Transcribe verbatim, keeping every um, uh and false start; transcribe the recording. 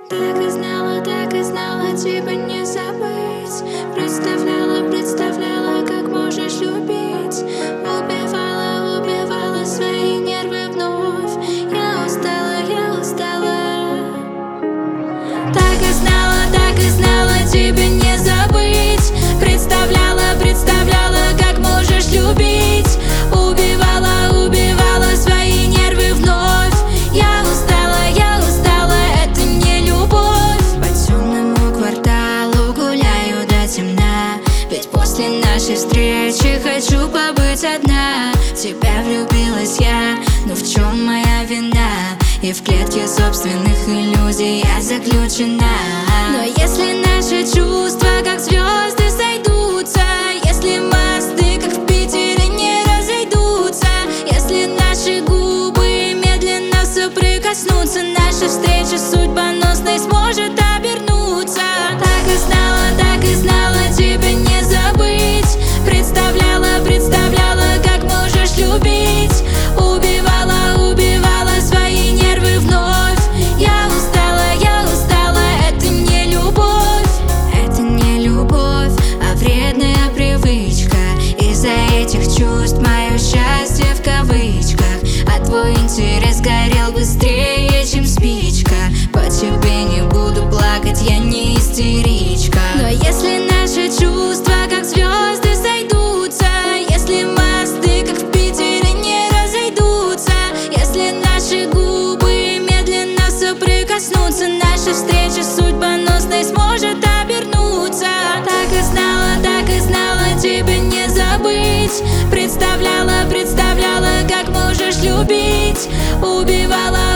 Так и знала, так и знала, тебя не забыть. Представляла, представляла, как можешь любить. Убивала, убивала свои нервы вновь. Я устала, я устала. Так и знала, так и знала, тебя не забыть. Представляла, представляла, как можешь любить. Убивала, убивала свои нервы вновь. Я устала, я устала, это не любовь. По темному кварталу гуляю до темна. Ведь после нашей встречи хочу побыть одна. В тебя влюбилась я, но в чем моя вина? И в клетке собственных иллюзий я заключена. Но если наши чувства как звезды сойдутся, если мосты как в Питере не разойдутся, если наши губы медленно соприкоснутся, наша встреча судьбоносной сможет обернуться. Так и знала, так и знала, тебя не забыть. Представляла, представляла, как можешь любить. Убивала, убивала свои нервы вновь. Я устала, я устала, это не любовь. Это не любовь, а вредная привычка. Из-за этих чувств мое счастье в кавычках. А твой интерес горел быстрее, чем спичка. По тебе не буду плакать, я не истеричка. Но если наши чувства как звезды сойдутся, если мосты как в Питере не разойдутся, если наши губы медленно соприкоснутся, наша встреча судьбоносной сможет обернуться. Так и знала, так и знала, тебя не забыть. Представляла, представляла, как можешь любить. Убивала,